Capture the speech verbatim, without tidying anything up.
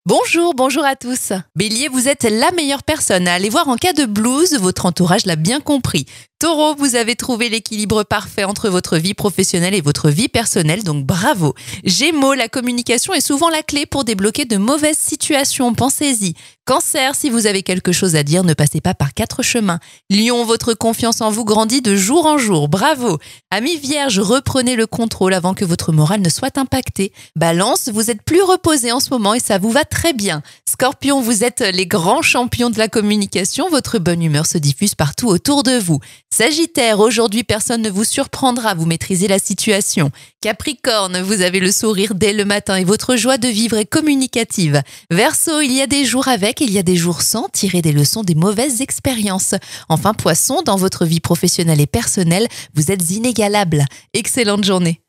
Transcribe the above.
Bonjour, bonjour à tous. Bélier, vous êtes la meilleure personne à aller voir en cas de blues, votre entourage l'a bien compris. Taureau, vous avez trouvé l'équilibre parfait entre votre vie professionnelle et votre vie personnelle, donc bravo. Gémeaux, la communication est souvent la clé pour débloquer de mauvaises situations, pensez-y. Cancer, si vous avez quelque chose à dire, ne passez pas par quatre chemins. Lion, votre confiance en vous grandit de jour en jour, bravo. Amis Vierge, reprenez le contrôle avant que votre morale ne soit impactée. Balance, vous êtes plus reposé en ce moment et ça vous va très bien. Scorpion, vous êtes les grands champions de la communication, votre bonne humeur se diffuse partout autour de vous. Sagittaire, aujourd'hui personne ne vous surprendra, vous maîtrisez la situation. Capricorne, vous avez le sourire dès le matin et votre joie de vivre est communicative. Verseau, il y a des jours avec, il y a des jours sans, tirez des leçons des mauvaises expériences. Enfin Poisson, dans votre vie professionnelle et personnelle, vous êtes inégalable. Excellente journée.